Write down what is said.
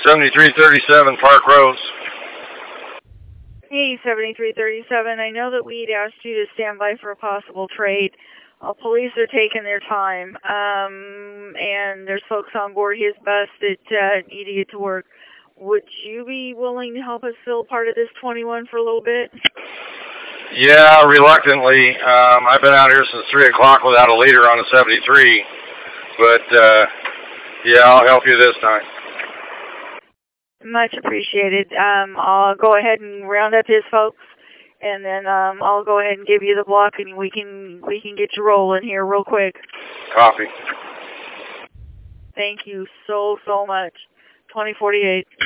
7337 Park Rose. Hey, 7337, I know that we'd asked you to stand by for a possible trade. Police are taking their time, and there's folks on board his bus that need to get to work. Would you be willing to help us fill part of this 21 for a little bit? Yeah, reluctantly. I've been out here since 3 o'clock without a leader on a 73, but yeah, I'll help you this time. Much appreciated. I'll go ahead and round up his folks, and then I'll go ahead and give you the block, and we can get you rolling here real quick. Copy. Thank you so much. 2048.